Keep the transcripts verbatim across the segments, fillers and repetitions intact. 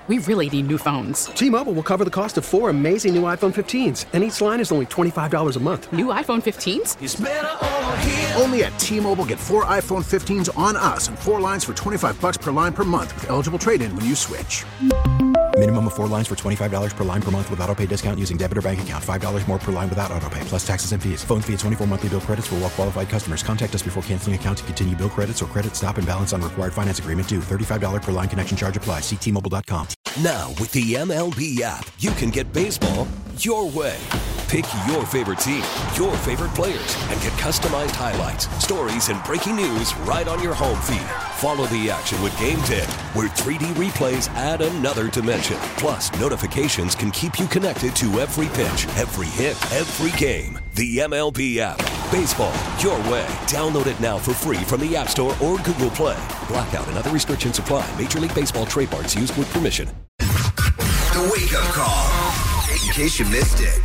we really need new phones. T-Mobile will cover the cost of four amazing new iPhone fifteens, and each line is only twenty-five dollars a month. New iPhone fifteens? It's better over here. Only at T-Mobile, get four iPhone fifteens on us and four lines for twenty-five dollars per line per month with eligible trade-in when you switch. Minimum of four lines for twenty-five dollars per line per month with autopay discount using debit or bank account. five dollars more per line without autopay, plus taxes and fees. Phone fee at twenty-four monthly bill credits for well-qualified customers. Contact us before canceling account to continue bill credits or credit stop and balance on required finance agreement due. thirty-five dollars per line connection charge applies. See T Mobile dot com. Now, with the M L B app, you can get baseball your way. Pick your favorite team, your favorite players, and get customized highlights, stories, and breaking news right on your home feed. Follow the action with Game Day, where three D replays add another dimension. Plus, notifications can keep you connected to every pitch, every hit, every game. The M L B app. Baseball your way. Download it now for free from the App Store or Google Play. Blackout and other restrictions apply. Major League Baseball trademarks used with permission. The Wake Up Call, in case you missed it.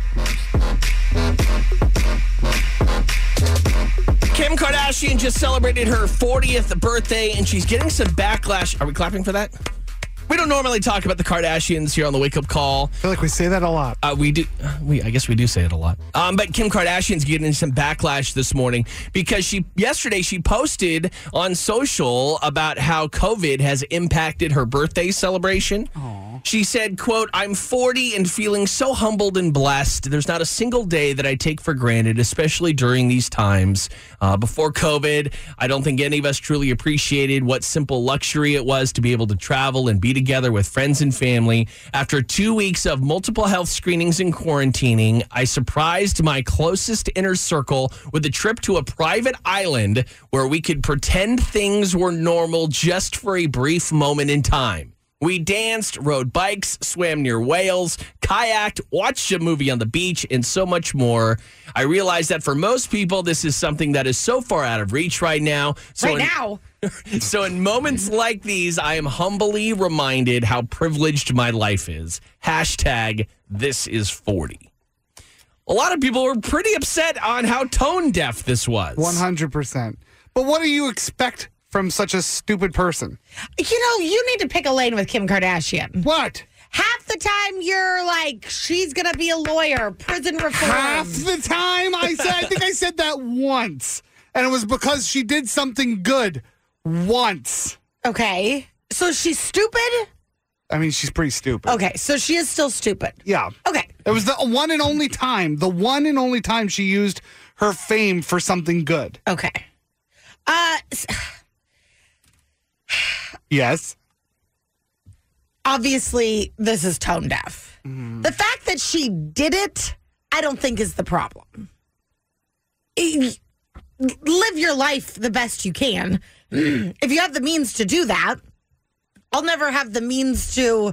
Kim Kardashian just celebrated her fortieth birthday, and she's getting some backlash. Are we clapping for that? We don't normally talk about the Kardashians here on the Wake Up Call. I feel like we say that a lot. Uh, we do. We I guess we do say it a lot. Um, but Kim Kardashian's getting some backlash this morning because she yesterday she posted on social about how COVID has impacted her birthday celebration. Aww. She said, quote, "I'm forty and feeling so humbled and blessed. There's not a single day that I take for granted, especially during these times. Uh, before COVID, I don't think any of us truly appreciated what simple luxury it was to be able to travel and be together with friends and family. After two weeks of multiple health screenings and quarantining, I surprised my closest inner circle with a trip to a private island where we could pretend things were normal just for a brief moment in time. We danced, rode bikes, swam near whales, kayaked, watched a movie on the beach, and so much more. I realize that for most people, this is something that is so far out of reach right now. So right in, now? So in moments like these, I am humbly reminded how privileged my life is. Hashtag this is forty. A lot of people were pretty upset on how tone deaf this was. one hundred percent. But what do you expect from such a stupid person? You know, you need to pick a lane with Kim Kardashian. What? Half the time you're like, she's going to be a lawyer, prison reform. Half the time? I said, I think I said that once. And it was because she did something good once. Okay. So she's stupid? I mean, she's pretty stupid. Okay. So she is still stupid. Yeah. Okay. It was the one and only time, the one and only time she used her fame for something good. Okay. Uh... Yes. Obviously, this is tone deaf. Mm. The fact that she did it, I don't think is the problem. Live your life the best you can. If you have the means to do that, I'll never have the means to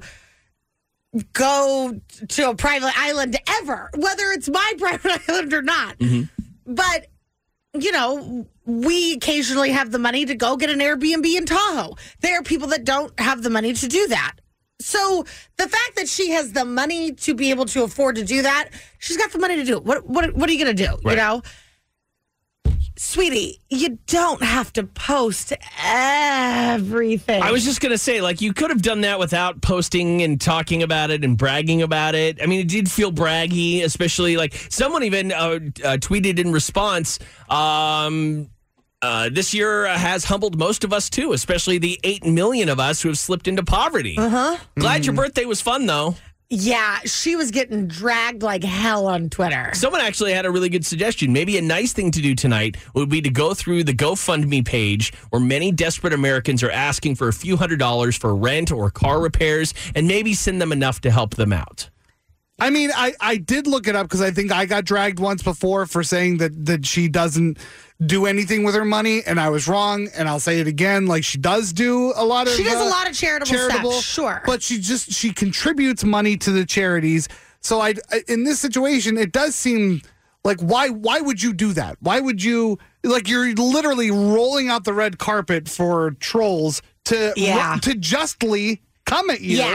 go to a private island ever, whether it's my private island or not. Mm-hmm. But, you know, we occasionally have the money to go get an Airbnb in Tahoe. There are people that don't have the money to do that. So the fact that she has the money to be able to afford to do that, she's got the money to do it. What what what are you going to do? Right. You know, sweetie, you don't have to post everything. I was just going to say, like, you could have done that without posting and talking about it and bragging about it. I mean, it did feel braggy, especially like someone even uh, uh, tweeted in response, um, Uh, this year uh, has humbled most of us, too, especially the eight million of us who have slipped into poverty. Uh-huh. Glad mm. your birthday was fun, though. Yeah, she was getting dragged like hell on Twitter. Someone actually had a really good suggestion. Maybe a nice thing to do tonight would be to go through the GoFundMe page where many desperate Americans are asking for a few hundred dollars for rent or car repairs and maybe send them enough to help them out. I mean, I, I did look it up because I think I got dragged once before for saying that, that she doesn't do anything with her money, and I was wrong, and I'll say it again. Like, she does do a lot of She does uh, a lot of charitable, charitable stuff, sure. But she just, she contributes money to the charities. So I, in this situation, it does seem like, why why would you do that? Why would you, like, you're literally rolling out the red carpet for trolls to, yeah. to justly come at you. Yeah.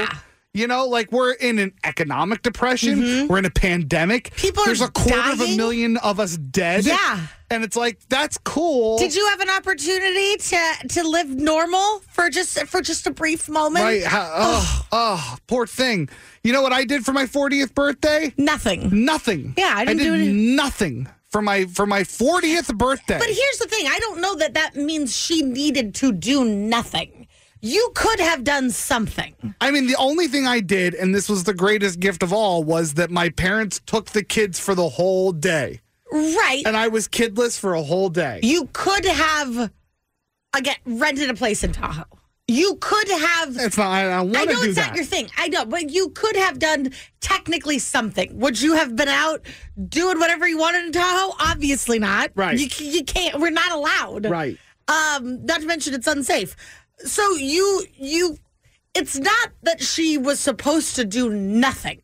You know, like we're in an economic depression. Mm-hmm. We're in a pandemic. People There's are a quarter dying. of a million of us dead. Yeah. And it's like, that's cool. Did you have an opportunity to to live normal for just for just a brief moment? Right. How, oh, oh, poor thing. You know what I did for my fortieth birthday? Nothing. Nothing. Yeah, I didn't did do it. nothing for my for my fortieth birthday. But here's the thing. I don't know that that means she needed to do nothing. You could have done something. I mean, the only thing I did, and this was the greatest gift of all, was that my parents took the kids for the whole day. Right. And I was kidless for a whole day. You could have, again, rented a place in Tahoe. You could have. It's not, I don't want I to know do it's that. not your thing. I know, but you could have done technically something. Would you have been out doing whatever you wanted in Tahoe? Obviously not. Right. You, you can't. We're not allowed. Right. Um, not to mention it's unsafe. So you you, it's not that she was supposed to do nothing.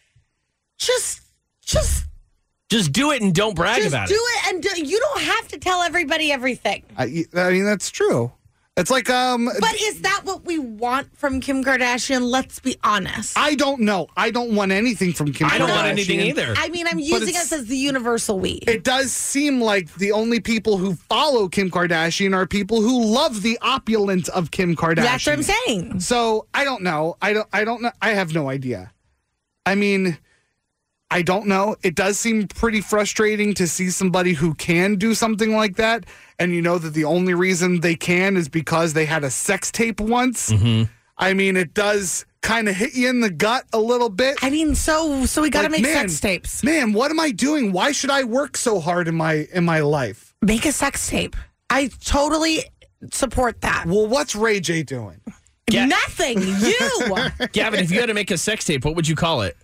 Just just Just do it and don't brag just about do it. it, and do, you don't have to tell everybody everything. I, I mean, that's true. It's like, um, But is that what we want from Kim Kardashian? Let's be honest. I don't know. I don't want anything from Kim I don't Kardashian. want anything either. I mean, I'm using it's- us as the universal we. It does seem like the only people who follow Kim Kardashian are people who love the opulence of Kim Kardashian. That's what I'm saying. So I don't know. I don't. I don't know. I have no idea. I mean, I don't know. It does seem pretty frustrating to see somebody who can do something like that, and you know that the only reason they can is because they had a sex tape once. Mm-hmm. I mean, it does kind of hit you in the gut a little bit. I mean, so so we got to Like, make man, sex tapes. Man, what am I doing? Why should I work so hard in my in my life? Make a sex tape. I totally support that. Well, what's Ray J doing? Ga- Nothing. You. Gavin, if you had to make a sex tape, what would you call it?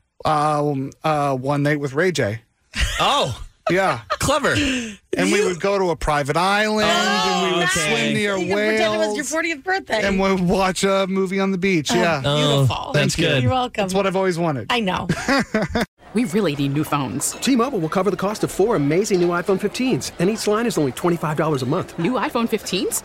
Um, uh, one night with Ray J. Oh, Yeah. clever. And we would go to a private island, and we would okay. swim near You can pretend it was your whales, fortieth birthday. and we'd watch a movie on the beach. Yeah, Oh, Beautiful. that's good. You're welcome. that's what I've always wanted. I know. We really need new phones. T-Mobile will cover the cost of four amazing new iPhone fifteens, and each line is only twenty-five dollars a month. New iPhone fifteens?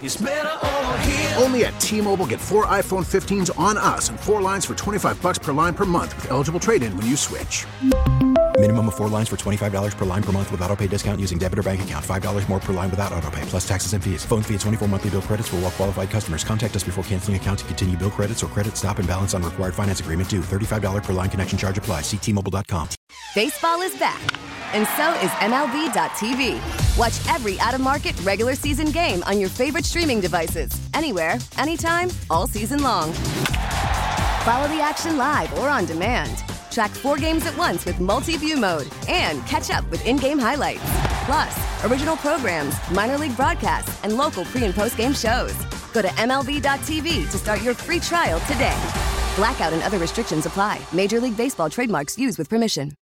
Only at T-Mobile, get four iPhone fifteens on us and four lines for twenty-five bucks per line per month with eligible trade-in when you switch. Minimum of four lines for twenty-five dollars per line per month with auto pay discount using debit or bank account. five dollars more per line without auto pay, plus taxes and fees. Phone fee at twenty-four monthly bill credits for well-qualified customers. Contact us before canceling account to continue bill credits or credit stop and balance on required finance agreement due. thirty-five dollars per line connection charge applies. See T Mobile dot com. Baseball is back, and so is M L B dot T V. Watch every out-of-market regular season game on your favorite streaming devices, anywhere, anytime, all season long. Follow the action live or on demand. Track four games at once with multi-view mode and catch up with in-game highlights. Plus, original programs, minor league broadcasts, and local pre- and post-game shows. Go to M L B dot T V to start your free trial today. Blackout and other restrictions apply. Major League Baseball trademarks used with permission.